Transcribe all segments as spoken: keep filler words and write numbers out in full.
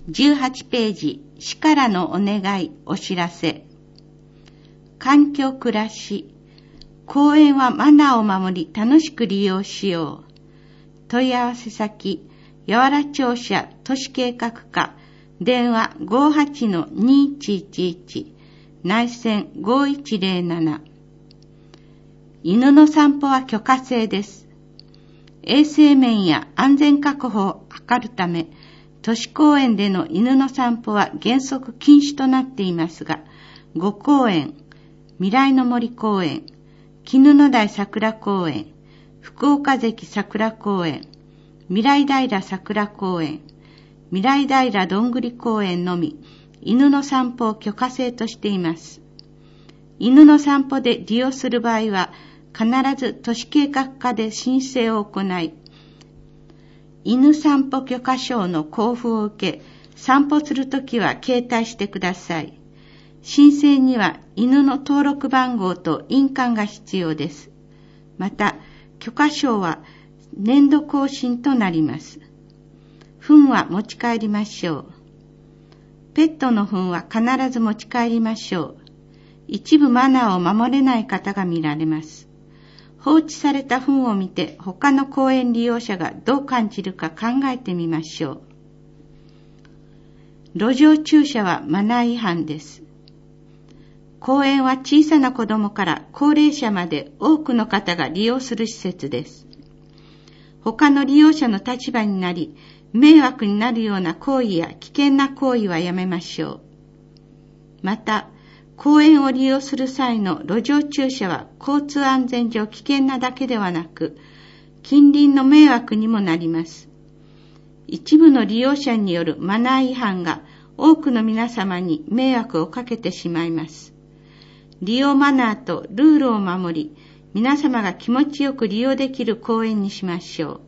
じゅうはちページ、市からのお願い、お知らせ。環境暮らし。公園はマナーを守り楽しく利用しよう。問い合わせ先、八原庁舎都市計画課、電話 ごーはちのにいちいちいち、内線ごいちぜろなな。犬の散歩は許可制です。衛生面や安全確保を図るため、都市公園での犬の散歩は原則禁止となっていますが、ご公園、未来の森公園、絹の台桜公園、福岡関桜公園、未来平桜公園、未来平どんぐり公園のみ、犬の散歩を許可制としています。犬の散歩で利用する場合は、必ず都市計画課で申請を行い、犬散歩許可証の交付を受け、散歩するときは携帯してください。申請には犬の登録番号と印鑑が必要です。また、許可証は年度更新となります。糞は持ち帰りましょう。ペットの糞は必ず持ち帰りましょう。一部マナーを守れない方が見られます。放置された糞を見て他の公園利用者がどう感じるか考えてみましょう。路上駐車はマナー違反です。公園は小さな子供から高齢者まで多くの方が利用する施設です。他の利用者の立場になり、迷惑になるような行為や危険な行為はやめましょう。また、公園を利用する際の路上駐車は交通安全上危険なだけではなく、近隣の迷惑にもなります。一部の利用者によるマナー違反が多くの皆様に迷惑をかけてしまいます。利用マナーとルールを守り、皆様が気持ちよく利用できる公園にしましょう。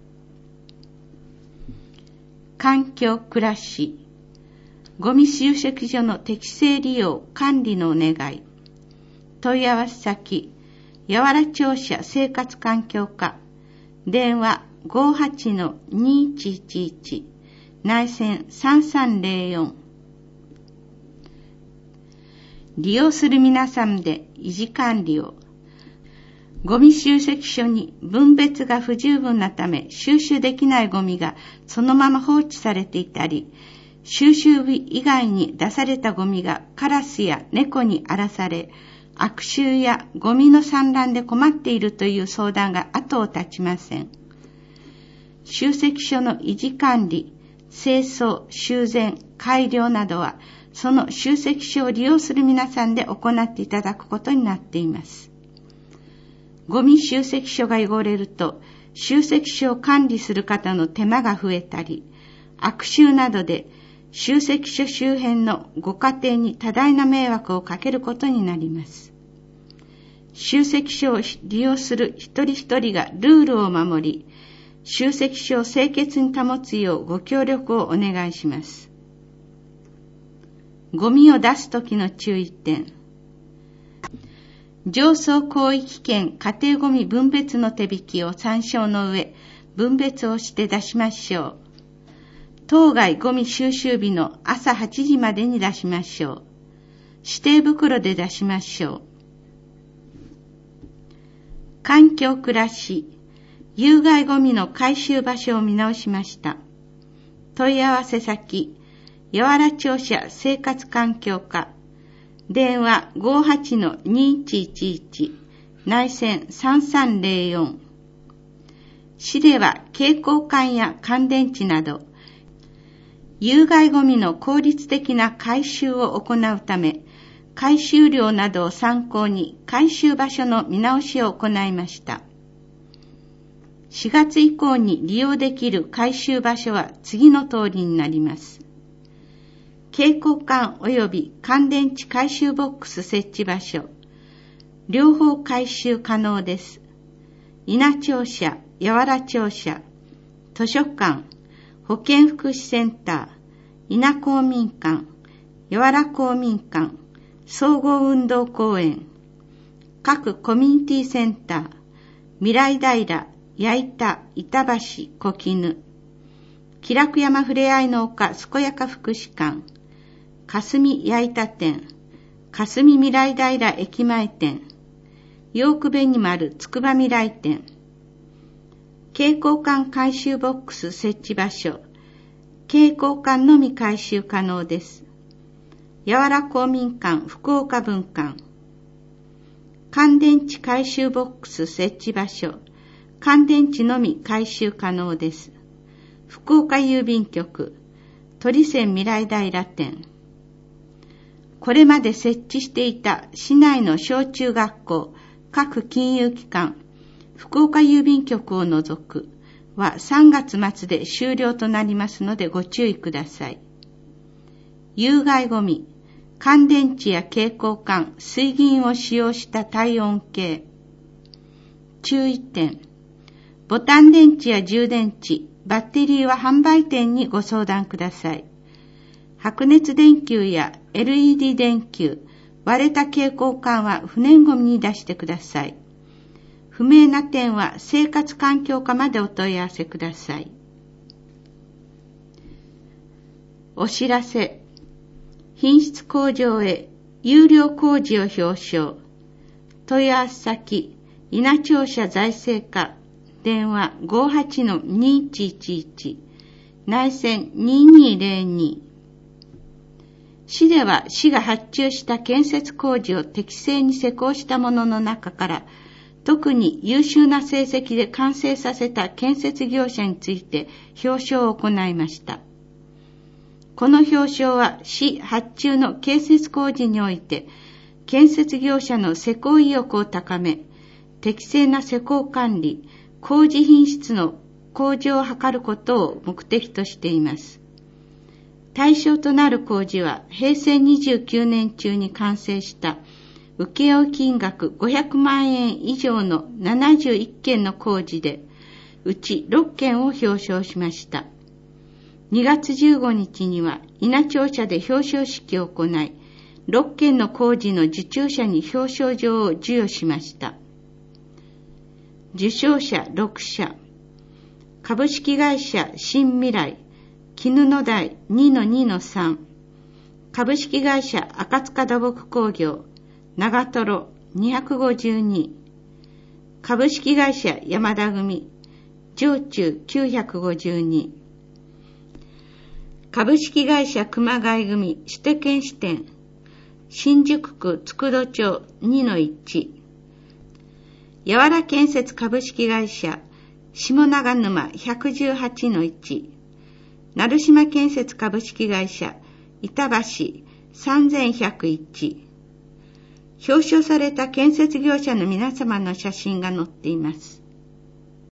環境暮らし。ゴミ集積所の適正利用管理のお願い。問い合わせ先、八原庁舎生活環境課、電話 ごーはちのにいちいちいち、内線さんさんぜろよん。利用する皆さんで維持管理を。ゴミ集積所に分別が不十分なため収集できないゴミがそのまま放置されていたり、収集日以外に出されたゴミがカラスや猫に荒らされ、悪臭やゴミの散乱で困っているという相談が後を絶ちません。集積所の維持管理、清掃、修繕、改良などは、その集積所を利用する皆さんで行っていただくことになっています。ゴミ集積所が汚れると、集積所を管理する方の手間が増えたり、悪臭などで集積所周辺のご家庭に多大な迷惑をかけることになります。集積所を利用する一人一人がルールを守り、集積所を清潔に保つようご協力をお願いします。ゴミを出すときの注意点。上層広域圏家庭ゴミ分別の手引きを参照の上、分別をして出しましょう。当該ゴミ収集日の朝はちじまでに出しましょう。指定袋で出しましょう。環境暮らし、有害ゴミの回収場所を見直しました。問い合わせ先、八原庁舎生活環境課、電話 ごーはちのにいちいちいち、内線さんさんぜろよん。市では蛍光管や乾電池など、有害ゴミの効率的な回収を行うため、回収量などを参考に回収場所の見直しを行いました。しがつ以降に利用できる回収場所は次の通りになります。蛍光管及び乾電池回収ボックス設置場所、両方回収可能です。稲庁舎、八原庁舎、図書館、保健福祉センター、稲公民館、八原公民館、総合運動公園、各コミュニティセンター、未来平、矢板、板橋、小絹、 気楽山ふれあいの丘健やか福祉館、霞矢板店、霞未来平駅前店、ヨークベニマルつくば未来店、携行缶回収ボックス設置場所、携行缶のみ回収可能です。やわら公民館福岡分館、乾電池回収ボックス設置場所、乾電池のみ回収可能です。福岡郵便局、鳥仙未来平店。これまで設置していた市内の小中学校、各金融機関、福岡郵便局を除くはさんがつ末で終了となりますのでご注意ください。有害ゴミ、乾電池や携行缶、水銀を使用した体温計。注意点、ボタン電池や充電池、バッテリーは販売店にご相談ください。白熱電球や エルイーディー 電球、割れた携行缶は不燃ゴミに出してください。不明な点は生活環境課までお問い合わせください。お知らせ。品質向上へ有料工事を表彰。問い合わせ先、稲庁舎財政課、電話 ごーはちのにいちいちいち、内線にーにーぜろに。市では市が発注した建設工事を適正に施工したものの中から、特に優秀な成績で完成させた建設業者について表彰を行いました。この表彰は市発注の建設工事において、建設業者の施工意欲を高め、適正な施工管理、工事品質の向上を図ることを目的としています。対象となる工事はへいせいにじゅうきゅうねん中に完成した請負金額ごひゃくまんえん以上のななじゅういっけんの工事で、うちろっけんを表彰しました。にがつじゅうごにちには稲庁舎で表彰式を行い、ろっけんの工事の受注者に表彰状を授与しました。受賞者ろくしゃ、株式会社新未来、絹野台 にのにのさん、株式会社赤塚土木工業、長瀞にひゃくごじゅうに、株式会社山田組、上中きゅうひゃくごじゅうに、株式会社熊谷組首都圏支店、新宿区佃戸町 にのいち、やわら建設株式会社下長沼 ひゃくじゅうはちのいち、成島建設株式会社板橋さんぜんひゃくいち。表彰された建設業者の皆様の写真が載っています。